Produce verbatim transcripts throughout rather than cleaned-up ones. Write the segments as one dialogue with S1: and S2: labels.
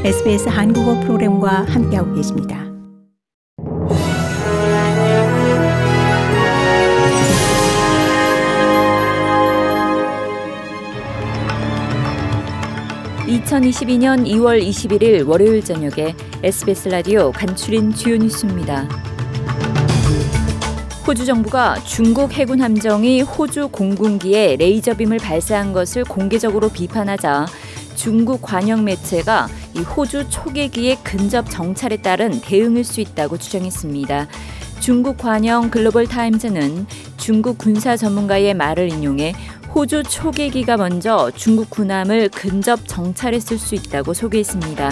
S1: 에스비에스 한국어 프로그램과 함께하고 계십니다.
S2: 이천이십이년 이월 이십일일 월요일 저녁에 에스비에스 라디오 간추린 주요 뉴스입니다. 호주 정부가 중국 해군 함정이 호주 공군기에 레이저빔을 발사한 것을 공개적으로 비판하자 중국 관영 매체가 이 호주 초계기의 근접 정찰에 따른 대응일 수 있다고 주장했습니다. 중국 관영 글로벌 타임즈는 중국 군사 전문가의 말을 인용해 호주 초계기가 먼저 중국 군함을 근접 정찰했을 수 있다고 소개했습니다.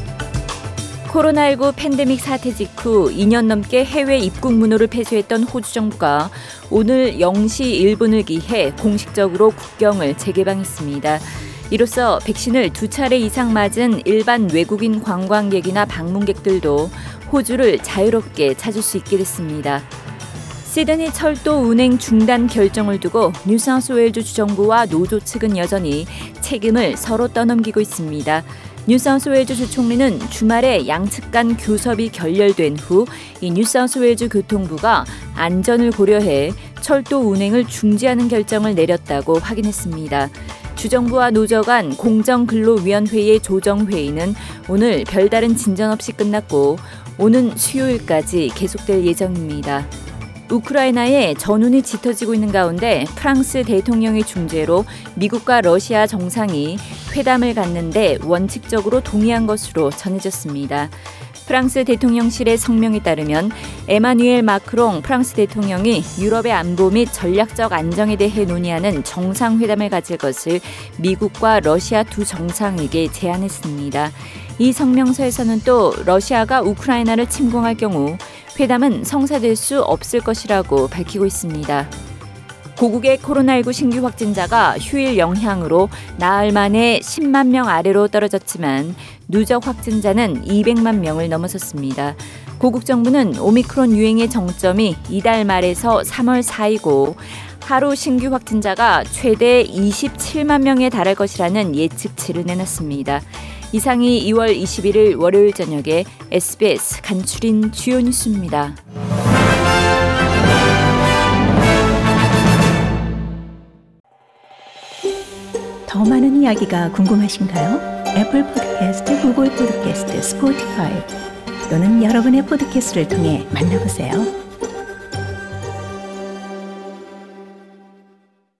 S2: 코로나십구 팬데믹 사태 직후 이 년 넘게 해외 입국 문호를 폐쇄했던 호주 정부가 오늘 영 시 일 분을 기해 공식적으로 국경을 재개방했습니다. 이로써 백신을 두 차례 이상 맞은 일반 외국인 관광객이나 방문객들도 호주를 자유롭게 찾을 수 있게 됐습니다. 시드니 철도 운행 중단 결정을 두고 뉴사우스웨일즈 주정부와 노조 측은 여전히 책임을 서로 떠넘기고 있습니다. 뉴사우스웨일즈 주총리는 주말에 양측 간 교섭이 결렬된 후 이 뉴사우스웨일즈 교통부가 안전을 고려해 철도 운행을 중지하는 결정을 내렸다고 확인했습니다. 주정부와 노조 간 공정근로위원회의 조정회의는 오늘 별다른 진전 없이 끝났고 오는 수요일까지 계속될 예정입니다. 우크라이나에 전운이 짙어지고 있는 가운데 프랑스 대통령의 중재로 미국과 러시아 정상이 회담을 갖는데 원칙적으로 동의한 것으로 전해졌습니다. 프랑스 대통령실의 성명에 따르면 에마뉘엘 마크롱 프랑스 대통령이 유럽의 안보 및 전략적 안정에 대해 논의하는 정상회담을 가질 것을 미국과 러시아 두 정상에게 제안했습니다. 이 성명서에서는 또 러시아가 우크라이나를 침공할 경우 회담은 성사될 수 없을 것이라고 밝히고 있습니다. 고국의 코로나십구 신규 확진자가 휴일 영향으로 나흘 만에 십만 명 아래로 떨어졌지만 누적 확진자는 이백만 명을 넘어섰습니다. 고국 정부는 오미크론 유행의 정점이 이달 말에서 삼월 사이고 하루 신규 확진자가 최대 이십칠만 명에 달할 것이라는 예측치를 내놨습니다. 이상이 이월 이십일일 월요일 저녁에 에스비에스 간추린 주요 뉴스입니다.
S1: 더 많은 이야기가 궁금하신가요? 애플 포드캐스트, 구글 포드캐스트, 스포티파이 또는 여러분의 포드캐스트를 통해 만나보세요.